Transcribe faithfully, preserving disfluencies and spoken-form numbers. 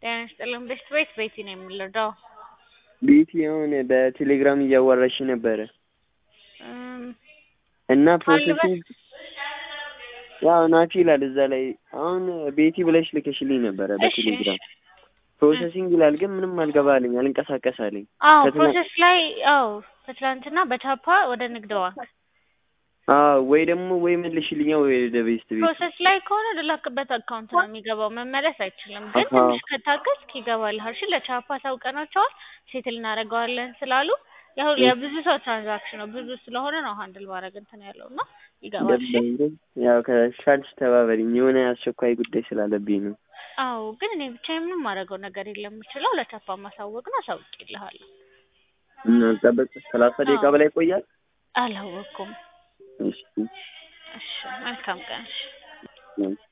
ጤና ይስጥልኝ ቤት ቤት ቤቲ ነው የምልደው ቤቲ የሆነ በቴሌግራም እያወራሽ ነበረ እና ፕሮሰሲንግ ያው ናቲ ይላል እዛ ላይ አሁን ቤቲ ብለሽ ልከሽልኝ ነበረ በቴሌግራም ፕሮሰሲንግ ይላል ግን ምንም አልገባልኝ አልንቀሳቀሳልኝ አዎ ፕሮሰስ ላይ አዎ ከትላንትና በታፓ ወደ ንግድ ባንክ አዎ ወይ ደግሞ ወይ መልሽልኝ ወይ ደቤስት ቤት ፕሮሰስ ላይ ከሆነ ለላክበት አካውንት ነው የሚገባው መመለስ አይችልም ግን ትንሽ ከታገስክ ይገባልሃል እሺ ለቻፓ ታውቀናቸዋል ሴትል እናደርገዋለን ስላሉ ያው የብዙ ሰው ትራንዛክሽን ነው ብዙ ስለሆነ ነው ሃንድል ማድረግ እንትን ያለውና ይገባል እሺ ያው ከሻልሽ ተባበሪኝ የሆነ አስቸኳይ ጉዳይ ስላለብኝ ነው አዎ ግን እኔ ብቻዬን ምንም ማድረገው ነገር የለም የምችለው ለቻፓ ማሳወቅ ነው አሳውቅልሃለሁ እና ጠበቅ ሰላሳ ደቂቃ በላይ ቆያል አላወኩም እሺ እሺ መልካም ቀን